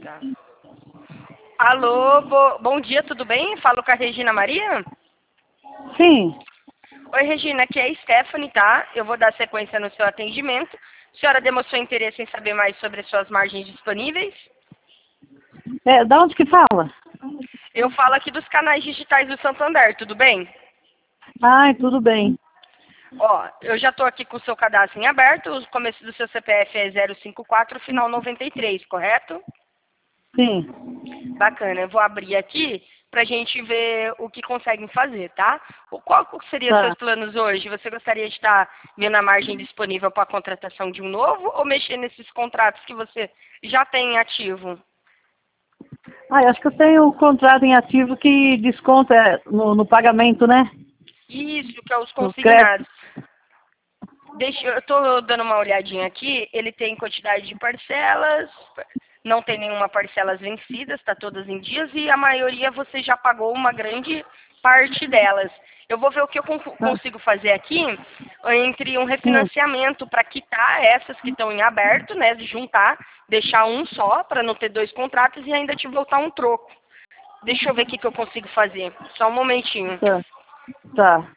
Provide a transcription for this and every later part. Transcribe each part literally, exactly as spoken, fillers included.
Tá. Alô, bo... bom dia, tudo bem? Falo com a Regina Maria? Sim. Oi, Regina, aqui é a Stephanie, tá? Eu vou dar sequência no seu atendimento. A senhora demonstrou interesse em saber mais sobre as suas margens disponíveis? É, da onde que fala? Eu falo aqui dos canais digitais do Santander, tudo bem? Ai, tudo bem. Ó, eu já estou aqui com o seu cadastro em aberto, o começo do seu C P F é zero cinco quatro, final noventa e três, correto? Sim. Bacana, eu vou abrir aqui para a gente ver o que conseguem fazer, tá? O- Qual seria Tá. seus planos hoje? Você gostaria de estar vendo a margem disponível para a contratação de um novo ou mexer nesses contratos que você já tem em ativo? Ah, acho que eu tenho um contrato em ativo que desconta é, no, no pagamento, né? Isso, que é os No crédito. consignados. Deixa, eu estou dando uma olhadinha aqui, ele tem quantidade de parcelas, não tem nenhuma parcelas vencidas, está todas em dias, e a maioria você já pagou uma grande parte delas. Eu vou ver o que eu con- Ah, consigo fazer aqui entre um hum, refinanciamento para quitar essas que estão em aberto, né, de juntar, deixar um só para não ter dois contratos e ainda te voltar um troco. Deixa eu ver o que que eu consigo fazer. Só um momentinho. tá. Tá.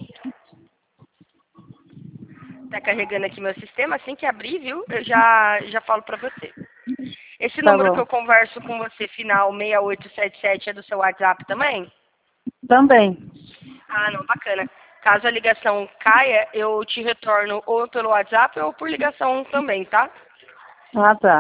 Tá carregando aqui meu sistema, assim que abrir, viu? Eu já, já falo pra você. Esse Tá número que bom. eu converso com você, final seis oito sete sete, é do seu WhatsApp também? Também. Ah, não, bacana. Caso a ligação caia, eu te retorno ou pelo WhatsApp ou por ligação também, tá? Ah, tá.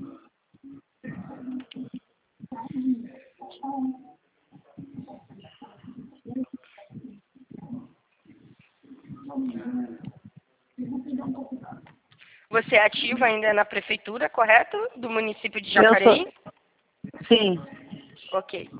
Você é ativa ainda na prefeitura, correto? Do município de Eu sou. Jacareí? Sim. Ok.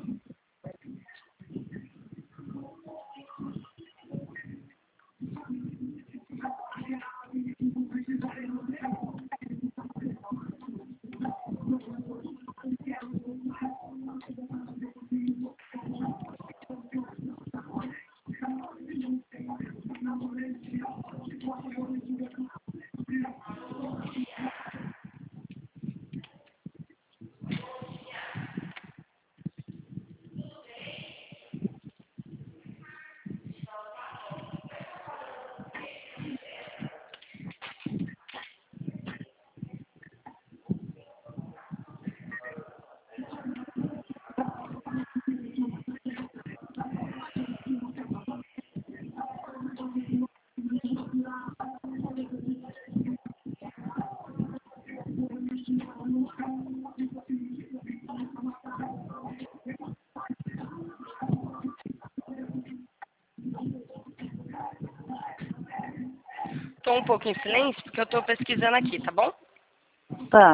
Tô um pouco em silêncio porque eu tô pesquisando aqui, tá bom? Tá.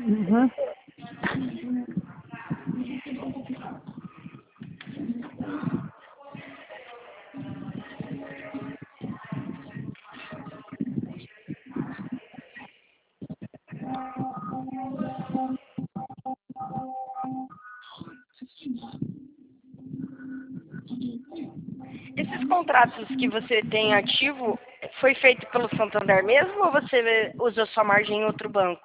Uhum. Esses contratos que você tem ativo, foi feito pelo Santander mesmo ou você usou sua margem em outro banco?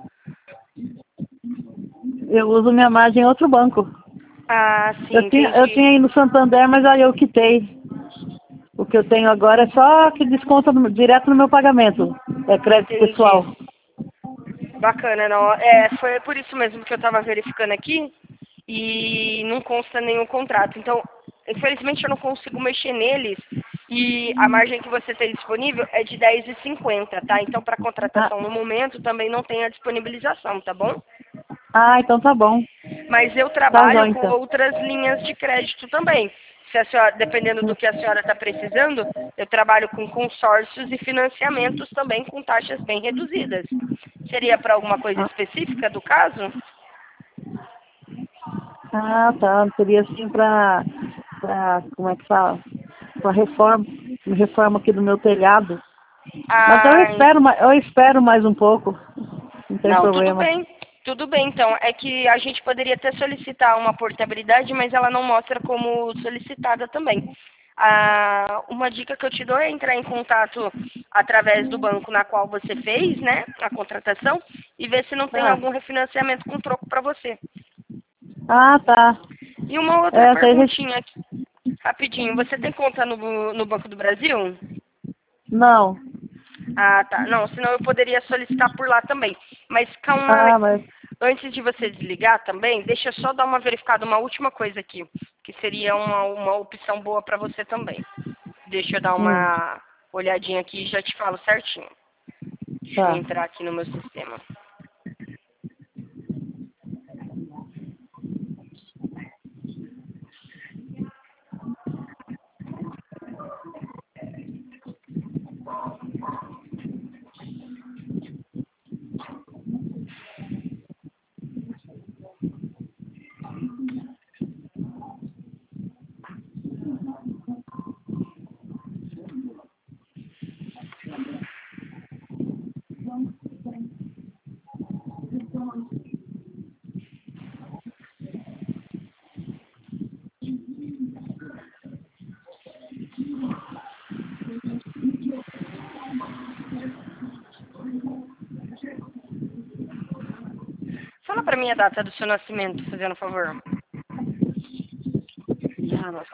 Eu uso minha margem em outro banco. Ah, sim, Eu tinha, eu entendi. tinha aí no Santander, mas aí eu quitei. O que eu tenho agora é só que desconta no- direto no meu pagamento. É crédito Entendi. pessoal. Bacana, não. É, foi por isso mesmo que eu estava verificando aqui e não consta nenhum contrato. Então, infelizmente eu não consigo mexer neles e a margem que você tem disponível é de dez e cinquenta, tá? Então, para Ah, contratação no momento também não tem a disponibilização, tá bom? ah, então tá bom. Mas eu Tá bom, trabalho com então. outras linhas de crédito também. Se a senhora, dependendo do que a senhora está precisando, eu trabalho com consórcios e financiamentos também com taxas bem reduzidas. Seria para alguma coisa Ah, específica do caso? ah, tá. Seria assim pra, pra, como é que fala? Pra reforma, reforma aqui do meu telhado. Mas eu Ah, espero, ma- eu espero mais um pouco. Não tem não, tudo problema. bem. Tudo bem, então. É que a gente poderia até solicitar uma portabilidade, mas ela não mostra como solicitada também. Ah, uma dica que eu te dou é entrar em contato através do banco na qual você fez, né, a contratação, e ver se não tem Ah, algum refinanciamento com troco para você. ah, tá. E uma outra É, tem gente... perguntinha aqui, rapidinho. Você tem conta no, no Banco do Brasil? Não. Ah, tá. Não, senão eu poderia solicitar por lá também. Mas calma, Ah, mas... antes de você desligar também, deixa eu só dar uma verificada, uma última coisa aqui, que seria uma, uma opção boa para você também. Deixa eu dar Hum, uma olhadinha aqui e já te falo certinho. Deixa eu tá. entrar aqui no meu sistema. Fala pra mim a data do seu nascimento, fazendo um favor. Ah, nossa.